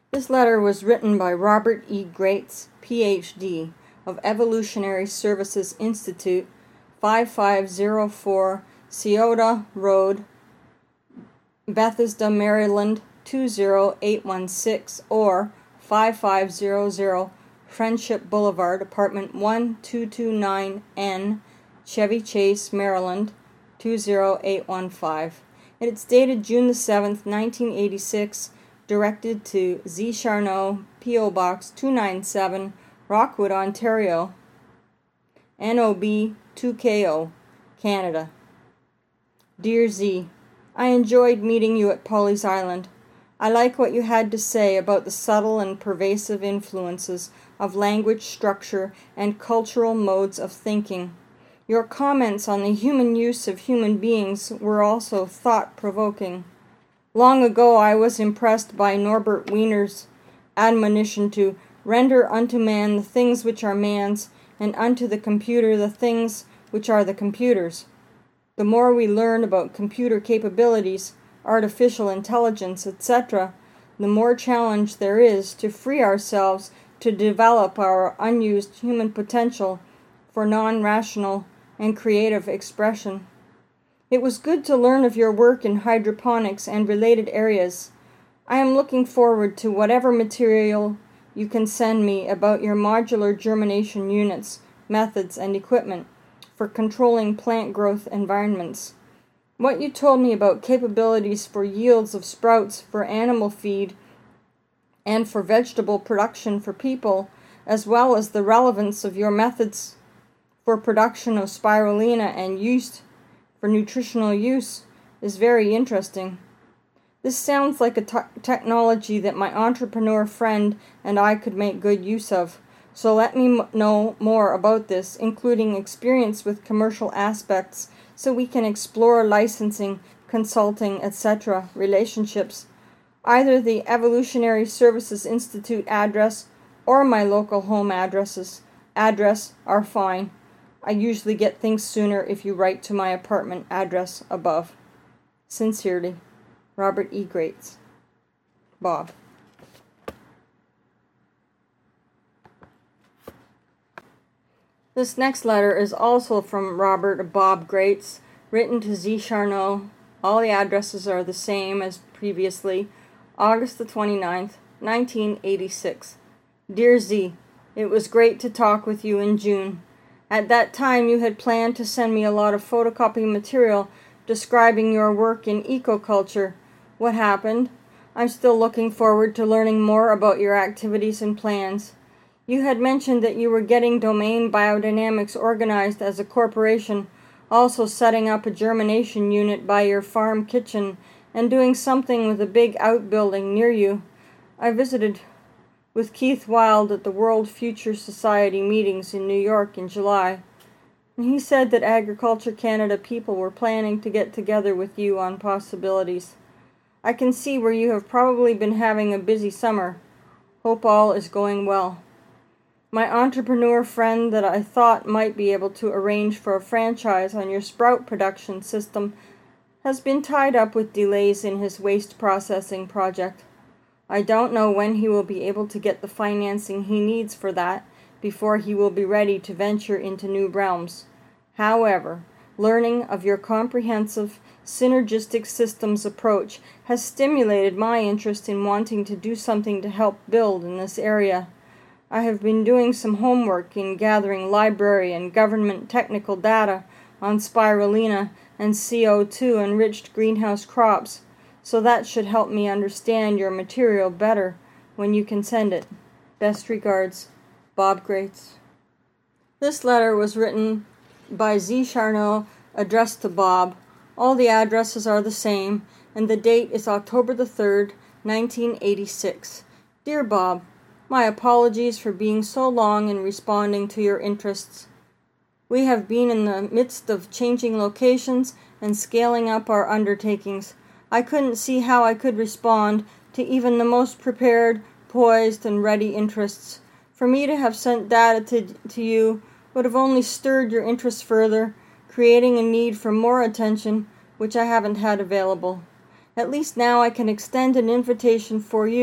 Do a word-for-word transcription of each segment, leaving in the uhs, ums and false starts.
This letter was written by Robert E. Graetz, P H D, of Evolutionary Services Institute, five five zero four Scioto Road, Bethesda, Maryland two zero eight one six, or five five zero zero Friendship Boulevard, Apartment one two two nine N, Chevy Chase, Maryland two zero eight one five. It's dated June the seventh, nineteen eighty-six, directed to Z. Charnow, P O. Box two ninety-seven, Rockwood, Ontario, N O B two K O, Canada. Dear Z, I enjoyed meeting you at Pawleys Island. I like what you had to say about the subtle and pervasive influences of language structure and cultural modes of thinking. Your comments on the human use of human beings were also thought-provoking. Long ago I was impressed by Norbert Wiener's admonition to render unto man the things which are man's, and unto the computer the things which are the computer's. The more we learn about computer capabilities, artificial intelligence, et cetera, the more challenge there is to free ourselves to develop our unused human potential for non-rational and creative expression. It was good to learn of your work in hydroponics and related areas. I am looking forward to whatever material you can send me about your modular germination units, methods, and equipment for controlling plant growth environments. What you told me about capabilities for yields of sprouts for animal feed and for vegetable production for people, as well as the relevance of your methods for production of spirulina and yeast for nutritional use, is very interesting. This sounds like a t- technology that my entrepreneur friend and I could make good use of, so let me m- know more about this, including experience with commercial aspects, so we can explore licensing, consulting, et cetera relationships. Either the Evolutionary Services Institute address or my local home addresses address are fine. I usually get things sooner if you write to my apartment address above. Sincerely, Robert E. Graetz. Bob. This next letter is also from Robert Bob Graetz, written to Z. Charnow. All the addresses are the same as previously. August the twenty-ninth, nineteen eighty-six. Dear Z, it was great to talk with you in June. At that time you had planned to send me a lot of photocopy material describing your work in ecoculture. What happened? I'm still looking forward to learning more about your activities and plans. You had mentioned that you were getting Domain Biodynamics organized as a corporation, also setting up a germination unit by your farm kitchen, and doing something with a big outbuilding near you. I visited with Keith Wild at the World Future Society meetings in New York in July, and he said that Agriculture Canada people were planning to get together with you on possibilities. I can see where you have probably been having a busy summer. Hope all is going well. My entrepreneur friend that I thought might be able to arrange for a franchise on your sprout production system has been tied up with delays in his waste processing project. I don't know when he will be able to get the financing he needs for that before he will be ready to venture into new realms. However, learning of your comprehensive, synergistic systems approach has stimulated my interest in wanting to do something to help build in this area. I have been doing some homework in gathering library and government technical data on spirulina and C O two enriched greenhouse crops, so that should help me understand your material better when you can send it. Best regards, Bob Graetz. This letter was written by Z. Charnow, addressed to Bob. All the addresses are the same, and the date is October the third, nineteen eighty-six. Dear Bob, my apologies for being so long in responding to your interests. We have been in the midst of changing locations and scaling up our undertakings. I couldn't see how I could respond to even the most prepared, poised, and ready interests. For me to have sent data to, to you would have only stirred your interest further, creating a need for more attention, which I haven't had available. At least now I can extend an invitation for you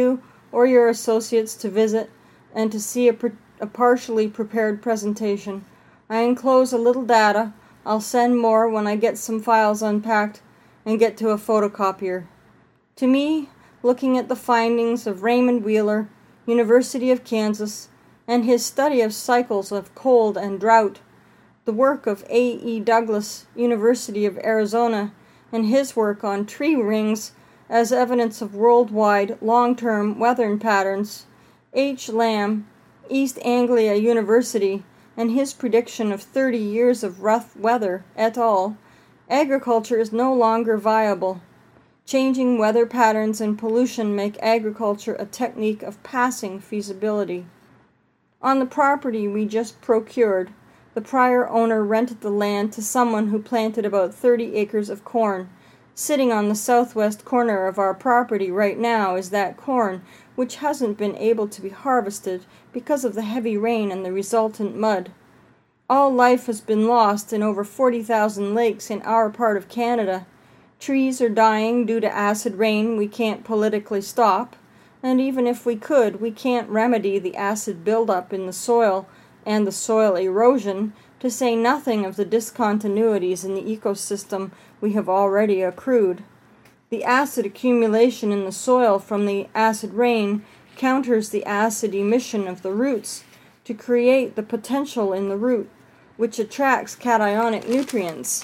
or your associates to visit and to see a, pre- a partially prepared presentation. I enclose a little data. I'll send more when I get some files unpacked and get to a photocopier. To me, looking at the findings of Raymond Wheeler, University of Kansas, and his study of cycles of cold and drought, the work of A E Douglas, University of Arizona, and his work on tree rings as evidence of worldwide long-term weather patterns, H. Lamb, East Anglia University, and his prediction of thirty years of rough weather et al., agriculture is no longer viable. Changing weather patterns and pollution make agriculture a technique of passing feasibility. On the property we just procured, the prior owner rented the land to someone who planted about thirty acres of corn. Sitting on the southwest corner of our property right now is that corn, which hasn't been able to be harvested because of the heavy rain and the resultant mud. All life has been lost in over forty thousand lakes in our part of Canada. Trees are dying due to acid rain we can't politically stop, and even if we could, we can't remedy the acid buildup in the soil and the soil erosion, to say nothing of the discontinuities in the ecosystem we have already accrued. The acid accumulation in the soil from the acid rain counters the acid emission of the roots to create the potential in the root, which attracts cationic nutrients.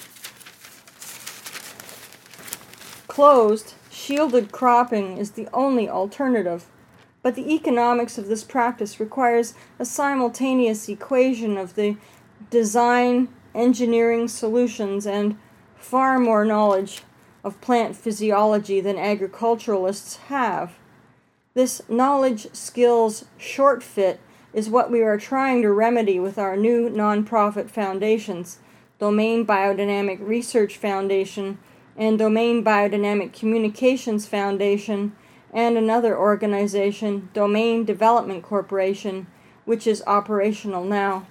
Closed, shielded cropping is the only alternative, but the economics of this practice requires a simultaneous equation of the design, engineering solutions, and far more knowledge of plant physiology than agriculturalists have. This knowledge skills short fit is what we are trying to remedy with our new nonprofit foundations, Domain Biodynamic Research Foundation and Domain Biodynamic Communications Foundation, and another organization, Domain Development Corporation, which is operational now.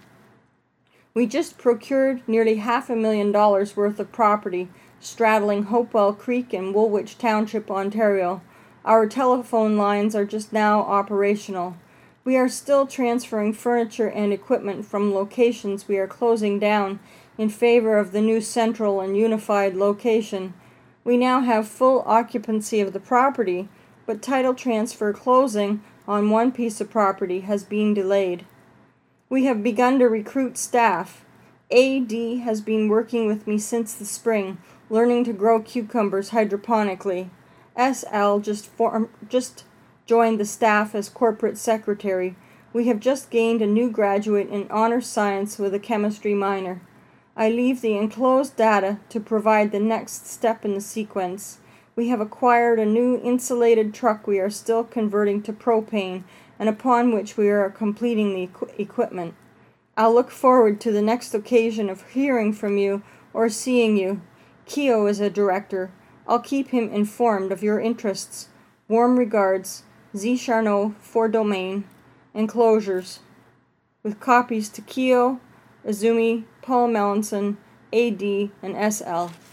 We just procured nearly half a million dollars worth of property straddling Hopewell Creek in Woolwich Township, Ontario. Our telephone lines are just now operational. We are still transferring furniture and equipment from locations we are closing down in favor of the new central and unified location. We now have full occupancy of the property, but title transfer closing on one piece of property has been delayed. We have begun to recruit staff. A D has been working with me since the spring, learning to grow cucumbers hydroponically. S L just form, just joined the staff as corporate secretary. We have just gained a new graduate in honors science with a chemistry minor. I leave the enclosed data to provide the next step in the sequence. We have acquired a new insulated truck we are still converting to propane, and upon which we are completing the equ- equipment. I'll look forward to the next occasion of hearing from you or seeing you. Keo is a director. I'll keep him informed of your interests. Warm regards, Z. Charnot for Domain. Enclosures. With copies to Keo, Azumi, Paul Melanson, A D, and S L.